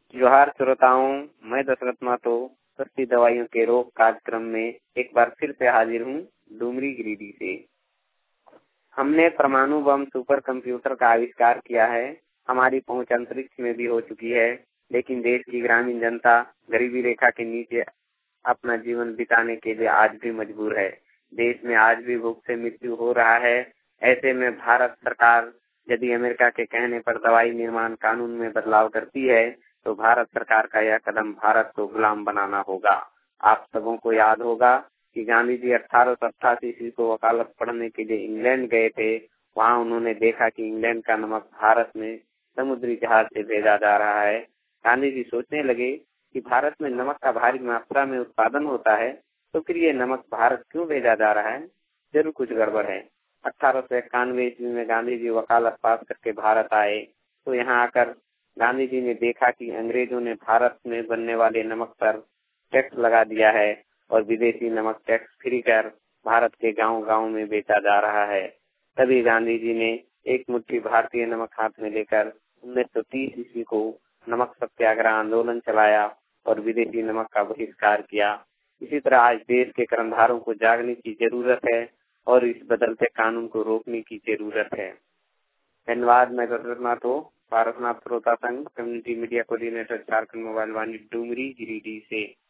जोहार श्रोताओं, मैं दशरथ मातो सस्ती दवाइयों के रोग कार्यक्रम में एक बार फिर से हाजिर हूँ, डूमरी गिरिडीह से। हमने परमाणु बम सुपर कंप्यूटर का आविष्कार किया है। हमारी पहुंच अंतरिक्ष में भी हो चुकी है, लेकिन देश की ग्रामीण जनता गरीबी रेखा के नीचे अपना जीवन बिताने के लिए आज भी मजबूर है। देश में आज भी भूख से मृत्यु हो रहा है। ऐसे में भारत सरकार यदि अमेरिका के कहने पर दवाई निर्माण कानून में बदलाव करती है, तो भारत सरकार का यह कदम भारत को गुलाम बनाना होगा। आप सबों को याद होगा कि गांधी जी 1888 ईस्वी को वकालत पढ़ने के लिए इंग्लैंड गए थे। वहां उन्होंने देखा कि इंग्लैंड का नमक भारत में समुद्री जहाज से भेजा जा रहा है। गांधी जी सोचने लगे कि भारत में नमक का भारी मात्रा में उत्पादन होता है, तो फिर ये नमक भारत क्यों भेजा जा रहा है? जरूर कुछ गड़बड़ है। 1891 ईस्वी में गांधी जी वकालत पास करके भारत आए, तो यहाँ आकर गांधी जी ने देखा कि अंग्रेजों ने भारत में बनने वाले नमक पर टैक्स लगा दिया है और विदेशी नमक टैक्स फ्री कर भारत के गांव-गांव में बेचा जा रहा है। तभी गांधी जी ने एक मुट्ठी भारतीय नमक हाथ में लेकर 1930 ईस्वी को नमक सत्याग्रह आंदोलन चलाया और विदेशी नमक का बहिष्कार किया। इसी तरह आज देश के कर्णधारों को जागने की जरूरत है और इस बदलते कानून को रोकने की जरूरत है। धन्यवाद। मैं दशरथ मातो, पारसनाथ श्रोता संघ, community media coordinator, Jharkhand mobile Vaani, Dumri Giridih से।